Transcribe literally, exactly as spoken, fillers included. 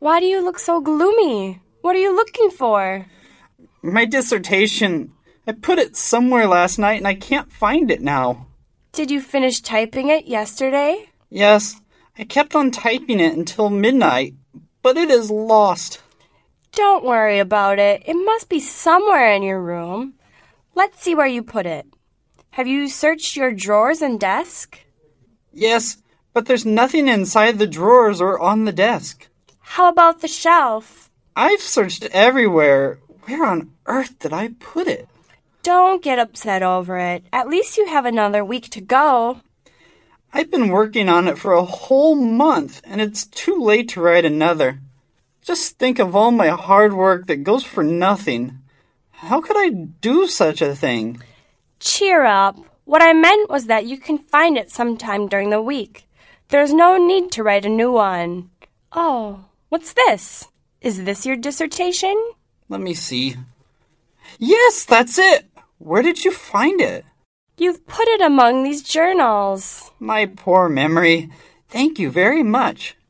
Why do you look so gloomy? What are you looking for? My dissertation. I put it somewhere last night and I can't find it now. Did you finish typing it yesterday? Yes, I kept on typing it until midnight, but it is lost. Don't worry about it. It must be somewhere in your room. Let's see where you put it. Have you searched your drawers and desk? Yes, but there's nothing inside the drawers or on the desk. How about the shelf? I've searched everywhere. Where on earth did I put it? Don't get upset over it. At least you have another week to go. I've been working on it for a whole month, and it's too late to write another. Just think of all my hard work that goes for nothing. How could I do such a thing? Cheer up. What I meant was that you can find it sometime during the week. There's no need to write a new one. Oh, what's this? Is this your dissertation? Let me see. Yes, that's it. Where did you find it? You've put it among these journals. My poor memory. Thank you very much.